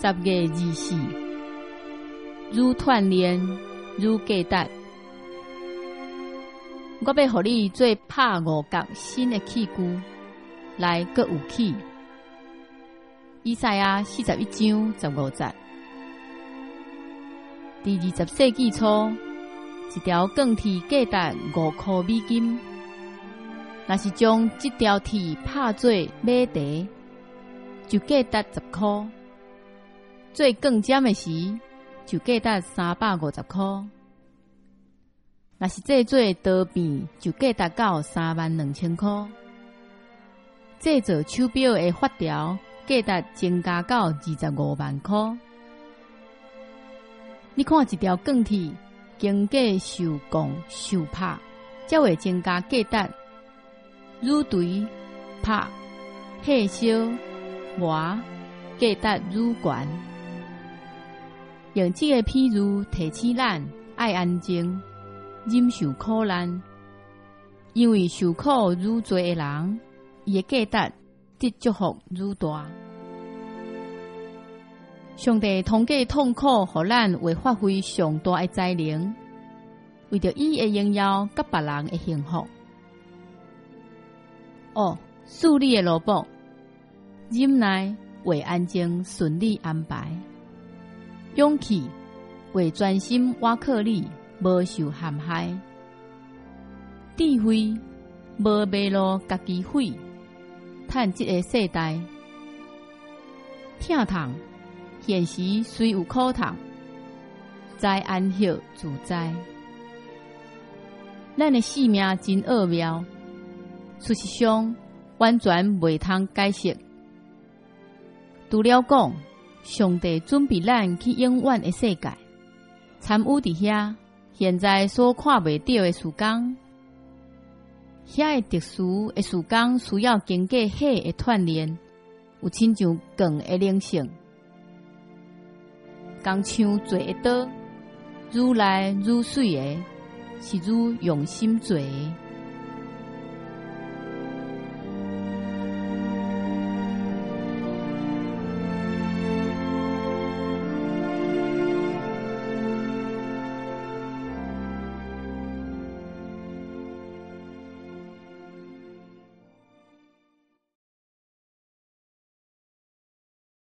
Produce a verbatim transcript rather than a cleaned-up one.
十月二四，愈鍛炼愈价值。我要互你做拍五角新的器具，来各有起。以赛亚四十一章十五节。第二十世纪初，一条钢铁价值五块美金。若是将这条铁拍做马蹄，就价值十块。做钢尖的时，就价值三百五十块。若是制作刀片，就价值到三万两千块。制作手表的发条，价值增加到二十五万块。你看一条钢铁，经过手工手拍，才会增加价值。愈锤、拍、火烧、磨，价值愈悬。用这个譬喻提醒咱爱安静，忍受苦难，因为受苦愈多的人，伊的价值得祝福愈大。上帝通过痛苦，互咱会发挥上大的才能，为着伊的荣耀甲别人的幸福。哦，属你的萝卜，忍耐为安静顺利安排。勇气为专心倚靠你，无受陷害；智慧无迷路家己毁，趁这个世代。疼痛现时虽有苦痛，在安息自在。咱的性命真奥妙，事实上完全未通解释。除了讲，上帝准备咱去永远的世界，参与伫遐，现在所看袂到的时光，遐个特殊的时光需要经过火的锻炼，有亲像钢的灵性，工像做的刀，愈来愈水的，是愈用心做的。